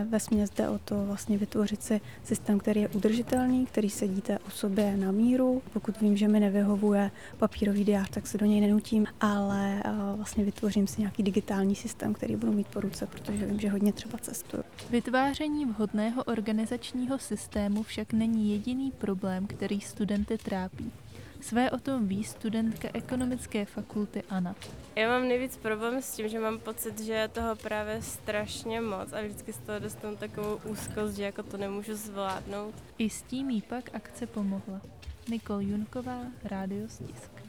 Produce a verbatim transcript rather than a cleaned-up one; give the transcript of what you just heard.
Vesměs jde o to vlastně vytvořit si systém, který je udržitelný, který sedí té osobě na míru. Pokud vím, že mi nevyhovuje papírový diář, tak se do něj nenutím, ale vlastně vytvořím si nějaký digitální systém, který budu mít po ruce, protože vím, že hodně třeba cestuju. Vytváření vhodného organizačního systému však není jediný problém, který studenty trápí. Své o tom ví studentka ekonomické fakulty Anna. Já mám nejvíc problém s tím, že mám pocit, že je toho právě strašně moc a vždycky z toho dostanu takovou úzkost, že jako to nemůžu zvládnout. I s tím jí pak akce pomohla. Nikol Junková, Rádio Stisk.